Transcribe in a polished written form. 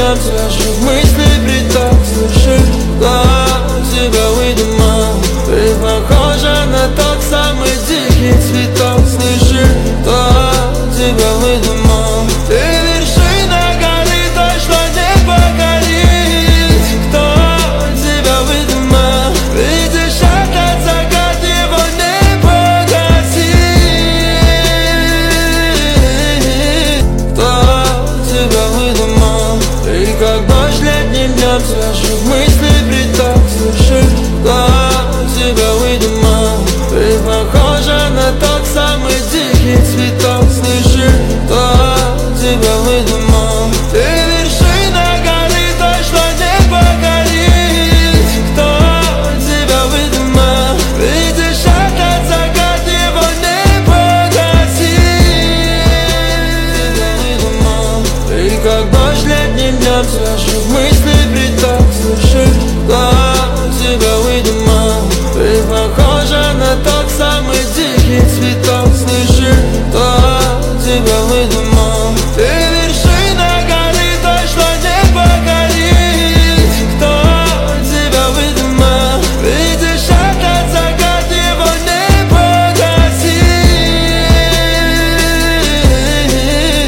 дням свежих мыслей приток. Слышишь, кто тебя выдумал? Ты похожа на тот самый дикий цветок. Слышишь, кто тебя выдумал? Ты вершина горы, то, что не покорить. Кто тебя выдумал? Видишь, этот закат, его не погасить. Кто тебя выдумал? Ты как дождь летним днем свежим